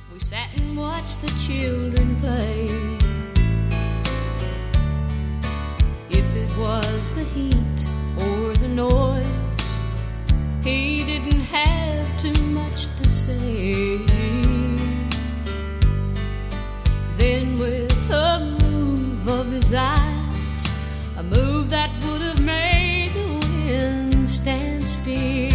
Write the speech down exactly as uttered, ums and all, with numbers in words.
We sat and watched the children play. If it was the heat or the noise, he didn't have too much to say. Then with a move of his eyes, a move that would have made the wind stand still,